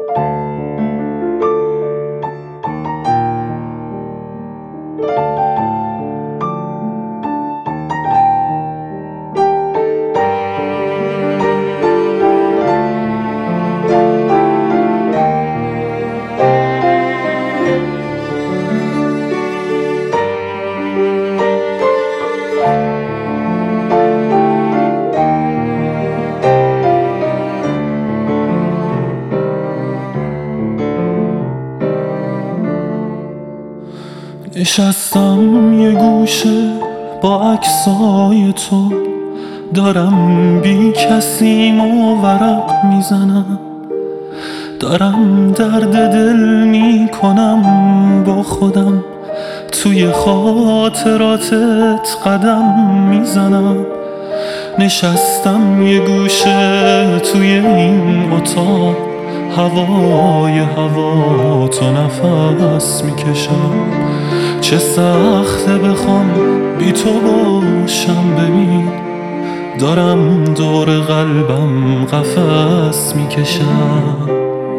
نشستم یه گوشه با عکسای تو، دارم بی کسیم و ورق میزنم، دارم درد دل میکنم با خودم، توی خاطراتت قدم میزنم. نشستم یه گوشه توی این اتاق، هوای هوا تو نفس میکشم. چه سخته بخوام بی تو باشم، ببین دارم دور قلبم قفس میکشم.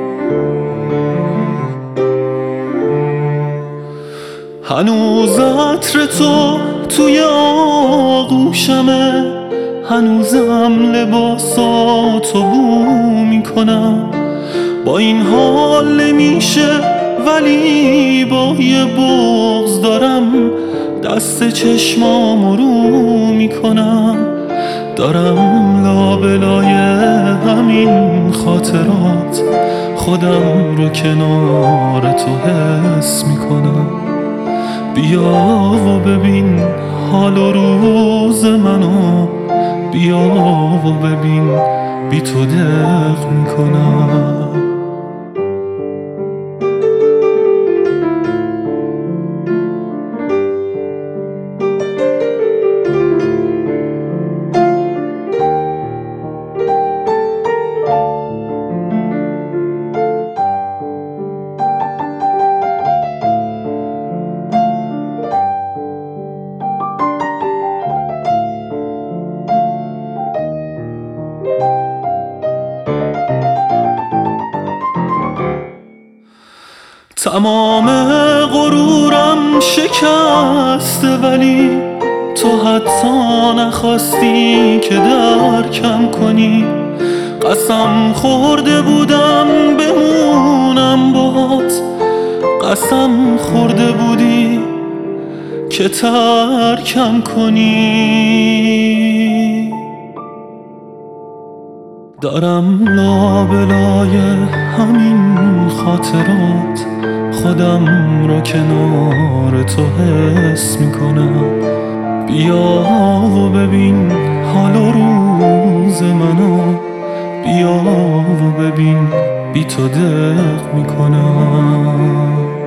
هنوز عطر تو توی آغوشمه، هنوزم لباساتو بو میکنم. با این حال نمیشه ولی با یه بغض دارم دست چشمامو رو میکنم. دارم لابلای همین خاطرات خودم رو کنار تو حس میکنم. بیا و ببین حال و روز منو، بیا و ببین بی تو دق میکنم. تمام غرورم شکسته ولی تو حتی نخواستی که درکم کنی. قسم خورده بودم بمونم باهات، قسم خورده بودی که ترکم کنی. دارم لابلای همین خاطرات خودم رو کنار تو حس میکنم. بیا و ببین حال و روز منو، بیا و ببین بی تو دق میکنم.